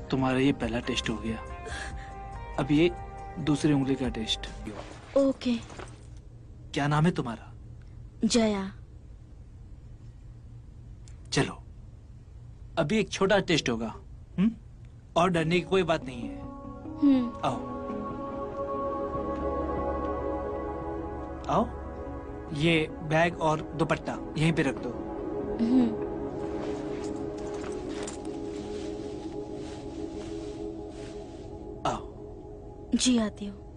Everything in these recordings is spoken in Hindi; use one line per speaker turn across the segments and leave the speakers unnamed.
तुम्हारा ये पहला टेस्ट हो गया, अब ये दूसरी उंगली का टेस्ट।
ओके।
क्या नाम है तुम्हारा?
जया।
चलो अभी एक छोटा टेस्ट होगा, और डरने की कोई बात नहीं है। आओ आओ, ये बैग और दुपट्टा यहीं पे रख दो। आओ।
जी आती हूँ।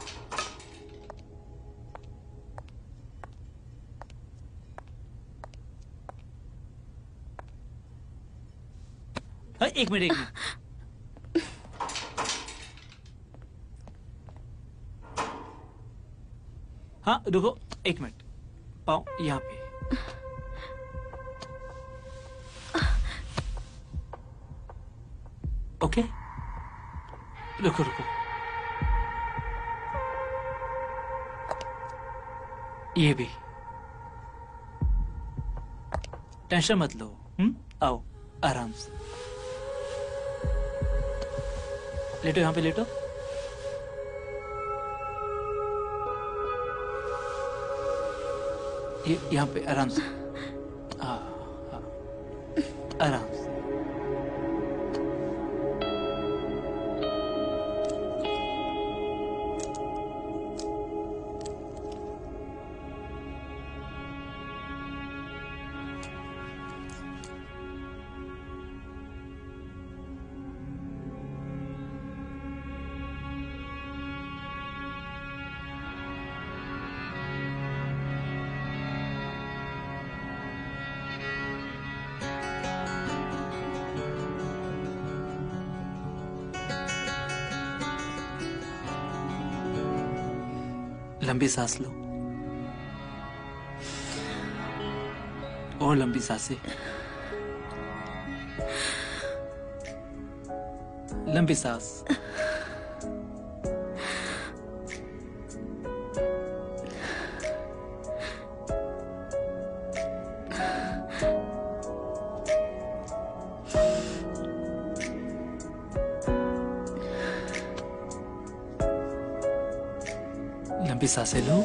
एक मिनट, एक मिनट। हाँ रुको, एक मिनट। पाँव यहाँ पे। ओके, रुको रुको। ये भी। टेंशन मत लो। आओ आराम से लेटो, यहाँ पे लेटो। ये यहाँ पे आराम से। हाँ हाँ, आराम से। लंबी सांस लो और लंबी सांसें। लंबी सांस। लंबी सांसें लो।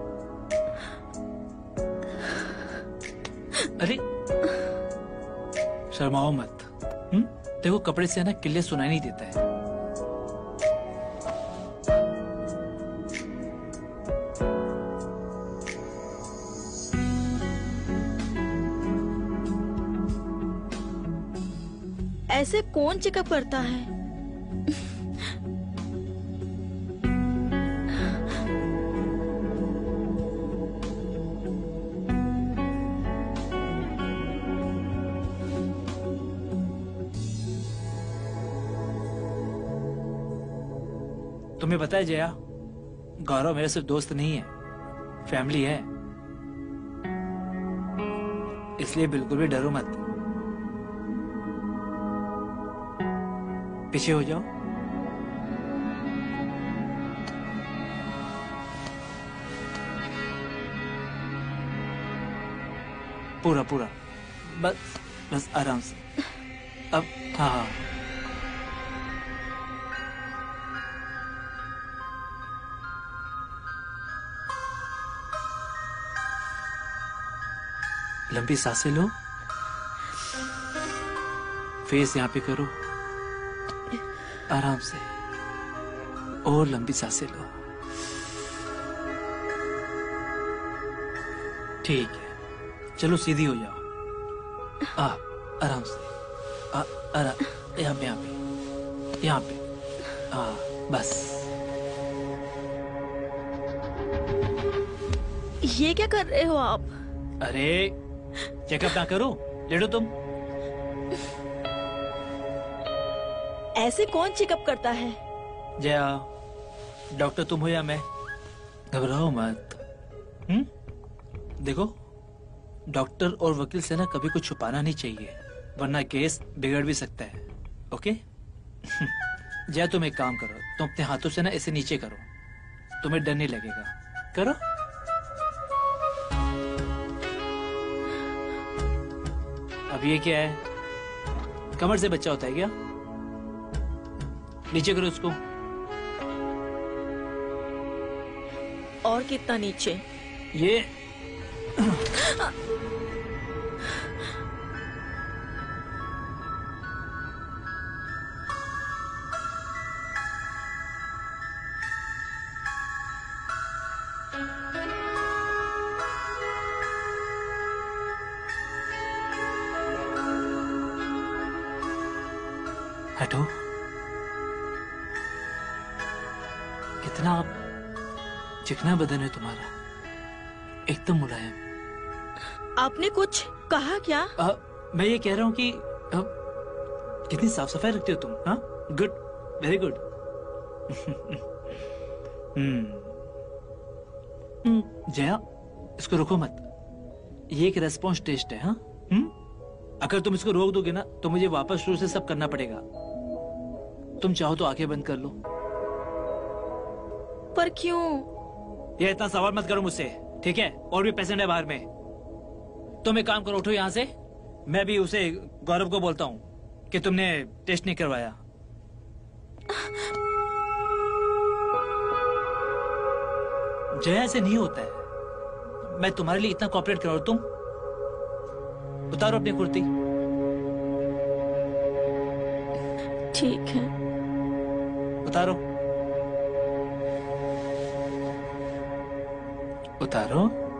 अरे शर्माओ मत। देखो कपड़े से ना किल्ले सुनाई नहीं देता है।
ऐसे कौन चेकअप करता है?
तुम्हें पता है जया, गौरव मेरा सिर्फ दोस्त नहीं है, फैमिली है। इसलिए बिल्कुल भी डरो मत। पीछे हो जाओ। पूरा पूरा, बस बस आराम से। अब हाँ हाँ, लंबी सांसें लो। फेस यहाँ पे करो आराम से, और लंबी सांसें लो। ठीक है, चलो सीधी हो जाओ। आराम से। यहाँ पे, यहाँ पे, यहाँ पे। बस।
ये क्या कर रहे हो आप?
अरे चेकअप ना करो, लेटो तुम।
ऐसे कौन चेकअप करता है?
जया, डॉक्टर तुम हो या मैं? घबराओ मत। देखो, डॉक्टर और वकील से ना कभी कुछ छुपाना नहीं चाहिए, वरना केस बिगड़ भी सकता है। ओके? जया तुम एक काम करो, तुम अपने हाथों से ना इसे नीचे करो, तुम्हें डर नहीं लगेगा। करो। अब ये क्या है? कमर से बच्चा होता है क्या? नीचे करो उसको।
और कितना नीचे?
ये हटो। कितना चिकना बदन है तुम्हारा, एकदम मुलायम।
आपने कुछ कहा क्या?
मैं ये कह रहा हूँ कि कितनी साफ सफाई रखती हो तुम। हाँ, गुड, वेरी गुड। जया, इसको रोको मत। ये एक रेस्पॉन्स टेस्ट है। हाँ, अगर तुम इसको रोक दोगे ना तो मुझे वापस शुरू से सब करना पड़ेगा। तुम चाहो तो आंखें बंद कर लो।
पर क्यों?
ये इतना सवाल मत करो मुझसे, ठीक है? और भी पेशेंट है बाहर में। तुम एक काम करो, उठो यहाँ से। मैं भी उसे गौरव को बोलता हूँ कि तुमने टेस्ट नहीं करवाया। जया, ऐसे नहीं होता है। मैं तुम्हारे लिए इतना कोऑपरेट कर रहा हूं। तुम उतारो अपनी कुर्ती।
ठीक है।
उतारो, उतारो।